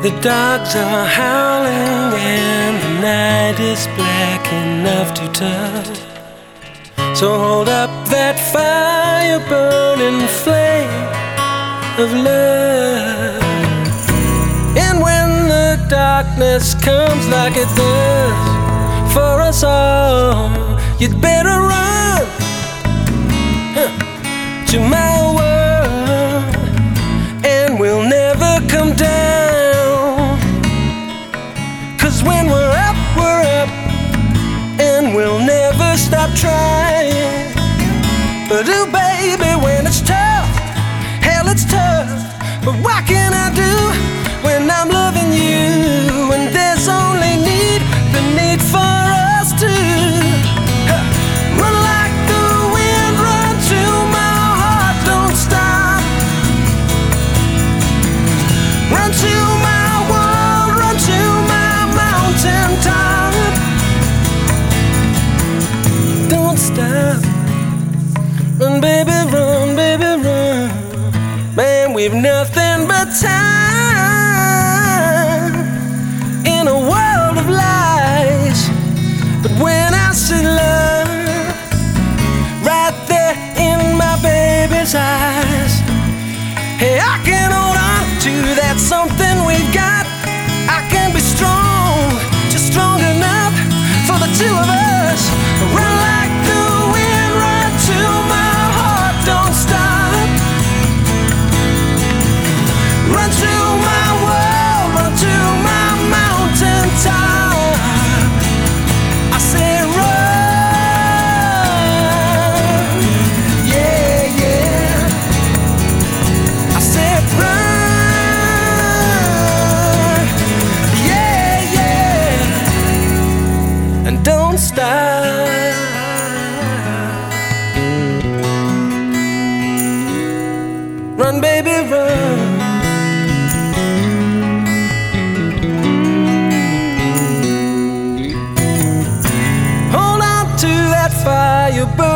The dogs are howling and the night is black enough to touch. So hold up that fire burning flame of love. And when the darkness comes like it does for us all, you'd better run to my world, and we'll never come down. 'Cause when we're up, and we'll never stop trying. But ooh baby, when it's tough, hell it's tough. But what can I do when I'm loving you? And there's only the need for us to run like the wind, run to my heart, don't stop. Run to my world, run to my mountain top. Don't stop. Run baby run, man, we've nothing but time in a world of lies. But when I see love right there in my baby's eyes, hey, I can hold on to that something we've got. I can be strong, just strong enough for the two of us. Run like the wind, run to my heart, don't stop. Run to my world, run to my mountain top. I say run, yeah, yeah. I said run, yeah, yeah. And don't stop. Run, baby, run. Hold on to that fire burning.